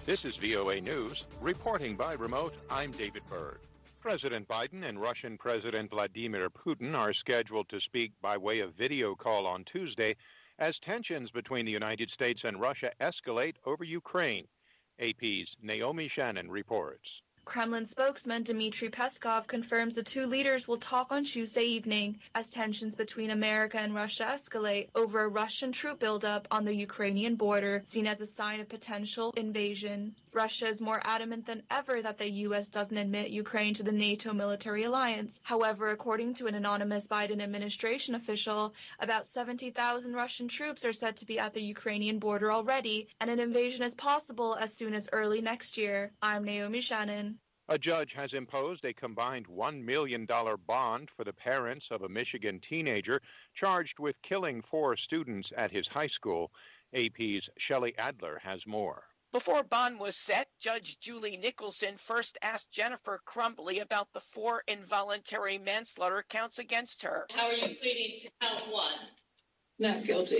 This is VOA News. Reporting by remote, I'm David Byrd. President Biden and Russian President Vladimir Putin are scheduled to speak by way of video call on Tuesday as tensions between the United States and Russia escalate over Ukraine. AP's Naomi Shannon reports. Kremlin spokesman Dmitry Peskov confirms the two leaders will talk on Tuesday evening as tensions between America and Russia escalate over a Russian troop buildup on the Ukrainian border, seen as a sign of potential invasion. Russia is more adamant than ever that the U.S. doesn't admit Ukraine to the NATO military alliance. However, according to an anonymous Biden administration official, about 70,000 Russian troops are said to be at the Ukrainian border already, and an invasion is possible as soon as early next year. I'm Naomi Shannon. A judge has imposed a combined $1 million bond for the parents of a Michigan teenager charged with killing 4 students at his high school. AP's Shelley Adler has more. Before bond was set, Judge Julie Nicholson first asked Jennifer Crumbley about the 4 involuntary manslaughter counts against her. How are you pleading to count 1? Not guilty.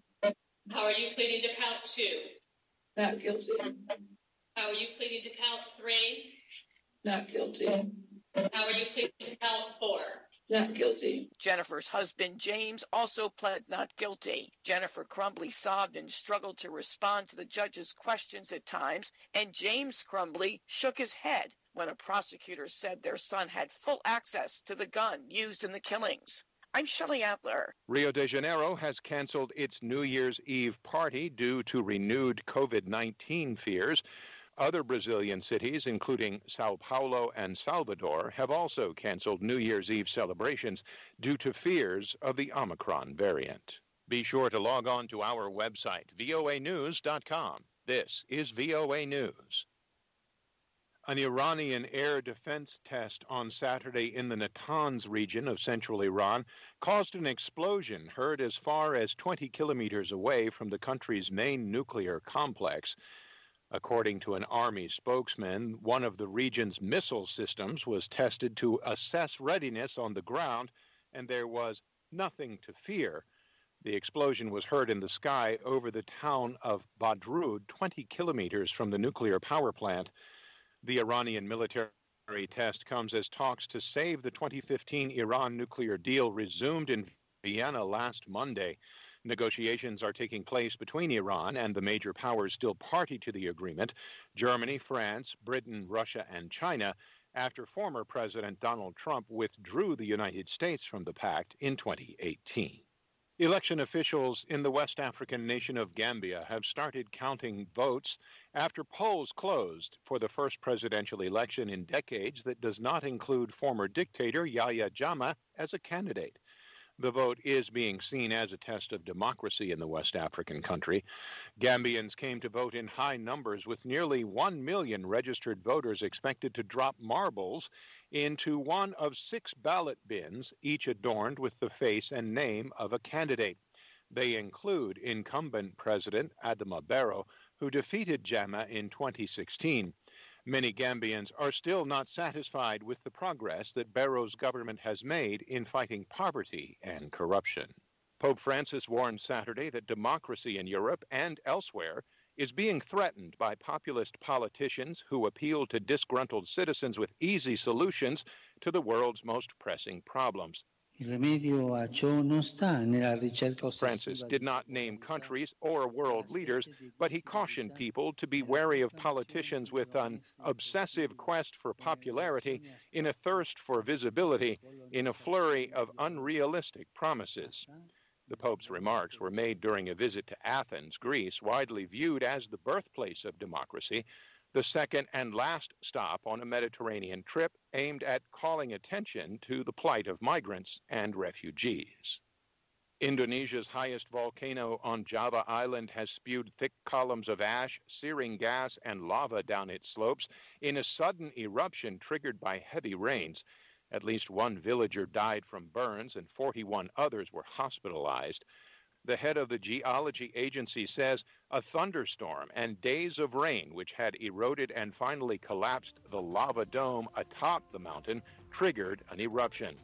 How are you pleading to count 2? Not guilty. How are you pleading to count 3? Not guilty. How are you pleading to count 4? Not guilty. Jennifer's husband, James, also pled not guilty. Jennifer Crumbley sobbed and struggled to respond to the judge's questions at times, and James Crumbley shook his head when a prosecutor said their son had full access to the gun used in the killings. I'm Shelley Adler. Rio de Janeiro has canceled its New Year's Eve party due to renewed COVID-19 fears. Other Brazilian cities, including Sao Paulo and Salvador, have also canceled New Year's Eve celebrations due to fears of the Omicron variant. Be sure to log on to our website, voanews.com. This is VOA News. An Iranian air defense test on Saturday in the Natanz region of central Iran caused an explosion heard as far as 20 kilometers away from the country's main nuclear complex. According to an Army spokesman, one of the region's missile systems was tested to assess readiness on the ground, and there was nothing to fear. The explosion was heard in the sky over the town of Badrud, 20 kilometers from the nuclear power plant. The Iranian military test comes as talks to save the 2015 Iran nuclear deal resumed in Vienna last Monday. Negotiations are taking place between Iran and the major powers still party to the agreement, Germany, France, Britain, Russia, and China, after former President Donald Trump withdrew the United States from the pact in 2018. Election officials in the West African nation of Gambia have started counting votes after polls closed for the first presidential election in decades that does not include former dictator Yahya Jammeh as a candidate. The vote is being seen as a test of democracy in the West African country. Gambians came to vote in high numbers, with nearly 1 million registered voters expected to drop marbles into one of 6 ballot bins, each adorned with the face and name of a candidate. They include incumbent President Adama Barrow, who defeated Jammeh in 2016. Many Gambians are still not satisfied with the progress that Barrow's government has made in fighting poverty and corruption. Pope Francis warned Saturday that democracy in Europe and elsewhere is being threatened by populist politicians who appeal to disgruntled citizens with easy solutions to the world's most pressing problems. Francis did not name countries or world leaders, but he cautioned people to be wary of politicians with an obsessive quest for popularity, in a thirst for visibility, in a flurry of unrealistic promises. The Pope's remarks were made during a visit to Athens, Greece, widely viewed as the birthplace of democracy, the second and last stop on a Mediterranean trip aimed at calling attention to the plight of migrants and refugees. Indonesia's highest volcano on Java Island has spewed thick columns of ash, searing gas, and lava down its slopes in a sudden eruption triggered by heavy rains. At least 1 villager died from burns and 41 others were hospitalized. The head of the geology agency says a thunderstorm and days of rain, which had eroded and finally collapsed the lava dome atop the mountain, triggered an eruption.